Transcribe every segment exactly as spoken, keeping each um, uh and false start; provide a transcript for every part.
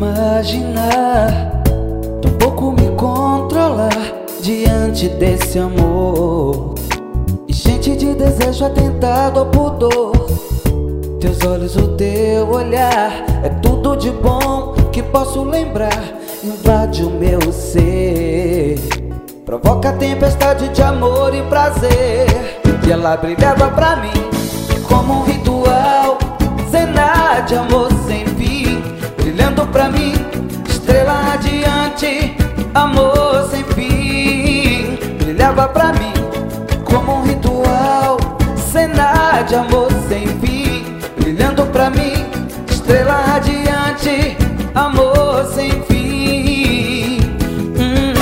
imaginar, tampouco me controlar diante desse amor, enchente de desejo, atentado ao pudor. Teus olhos, o teu olhar, é tudo de bom que posso lembrar. Invade o meu ser, provoca tempestade de amor e prazer. E ela brilhava pra mim como um ritual, cena de amor sem fim. Brilhando pra mim, estrela radiante, amor sem fim. Brilhava pra mim como um ritual, cena de amor sem fim. Brilhando pra mim, estrela radiante, amor sem fim. hum.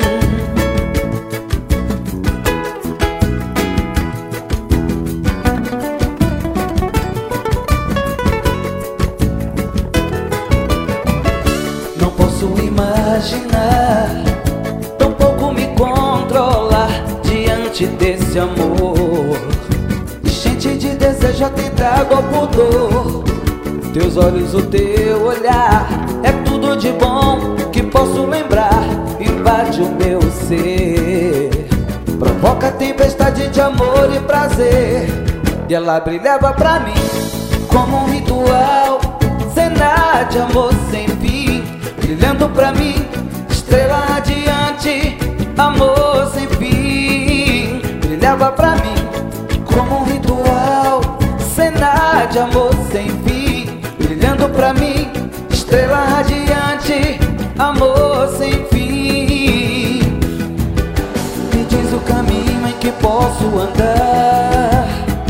Não posso imaginar, tampouco me controlar diante desse amor, enchente de desejo, atentado ao pudor. Teus olhos, o teu olhar, é tudo de bom que posso lembrar. Invade o meu ser, provoca tempestade de amor e prazer. E ela brilhava pra mim como um ritual, cena de amor sem fim. Brilhando pra mim, estrela radiante, amor sem fim. Brilhava pra mim como um ritual, cena de amor sem fim. Brilhando pra mim, estrela radiante, amor sem fim. Me diz o caminho em que posso andar,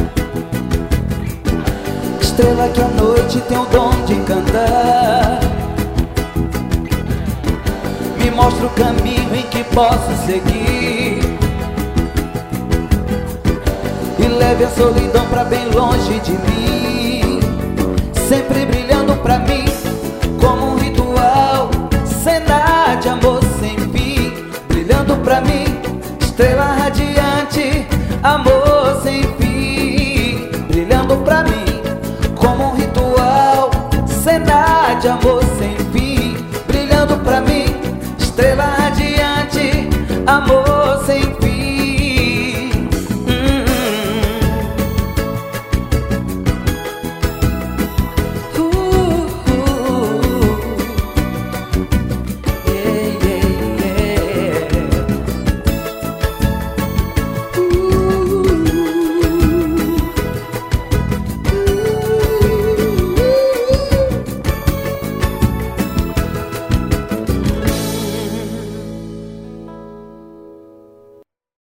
estrela que à noite tem o dom de encantar. Me mostra o caminho em que posso seguir, e leve a solidão pra bem longe de mim. Sempre brilhando pra mim como um ritual, cena de amor sem fim. Brilhando pra mim, estrela radiante, amor sem fim. Brilhando pra mim como um ritual, cena de amor sem fim. Brilhando pra mim, estrela radiante, amor sem